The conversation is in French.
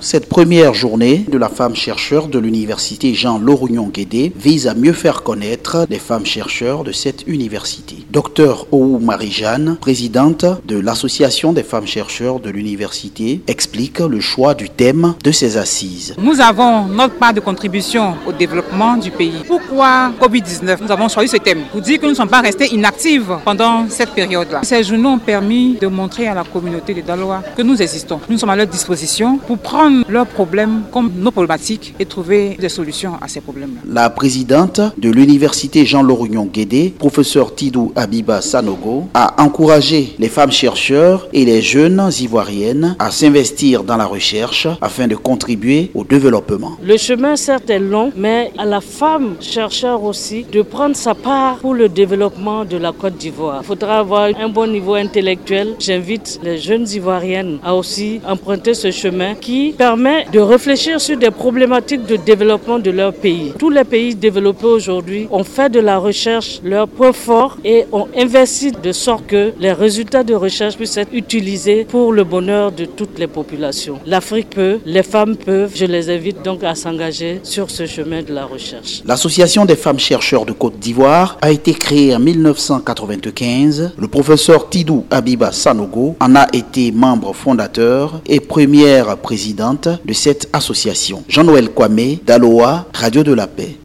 Cette première journée de la femme chercheur de l'université Jean Lorugnon-Guédé vise à mieux faire connaître les femmes chercheurs de cette université. Docteur Ou Marie-Jeanne, présidente de l'association des femmes chercheurs de l'université, explique le choix du thème de ces assises. Nous avons notre part de contribution au développement du pays. Pourquoi Covid-19? Nous avons choisi ce thème pour dire que nous ne sommes pas restés inactifs pendant cette période-là. Ces journaux ont permis de montrer à la communauté des Dalois que nous existons. Nous sommes à leur disposition pour prendre leurs problèmes comme nos problématiques et trouver des solutions à ces problèmes-là. La présidente de l'université Jean Lorugnon-Guédé, professeur Tidou Abiba Sanogo, a encouragé les femmes chercheurs et les jeunes ivoiriennes à s'investir dans la recherche afin de contribuer au développement. Le chemin certes est long, mais à la femme chercheur aussi de prendre sa part pour le développement de la Côte d'Ivoire. Il faudra avoir un bon niveau intellectuel. J'invite les jeunes ivoiriennes à aussi emprunter ce chemin qui permet de réfléchir sur des problématiques de développement de leur pays. Tous les pays développés aujourd'hui ont fait de la recherche leur point fort et ont investi de sorte que les résultats de recherche puissent être utilisés pour le bonheur de toutes les populations. L'Afrique peut, les femmes peuvent. Je les invite donc à s'engager sur ce chemin de la recherche. L'Association des femmes chercheurs de Côte d'Ivoire a été créée en 1995. Le professeur Tidou Abiba Sanogo en a été membre fondateur et première présidente de cette association. Jean-Noël Kwame, Daloa, Radio de la Paix.